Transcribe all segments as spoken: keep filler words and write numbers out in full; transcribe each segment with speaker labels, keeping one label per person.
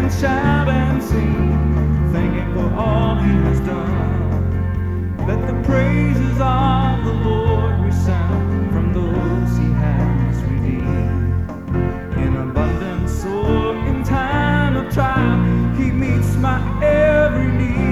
Speaker 1: and shout and sing, thank Him for all He has done. Let the praises of the Lord resound from those He has redeemed. In abundance or in time of trial, He meets my every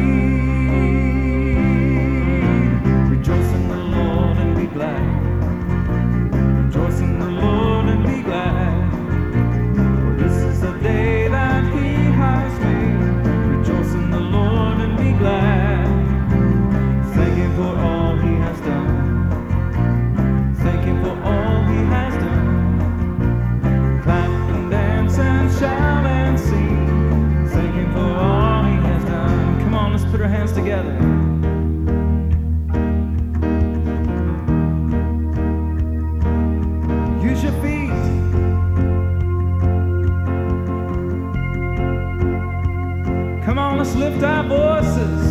Speaker 1: need. Rejoice in the Lord and be glad. Rejoice in the Lord and be glad. For this is the day that He has made. Rejoice in the Lord and be glad. Thank Him for all He has done. Thank Him for all He has done. Clap and dance and shout and sing. Thank Him for all He has done. Come on, let's put our hands together. Use your feet. Come on, let's lift our voices.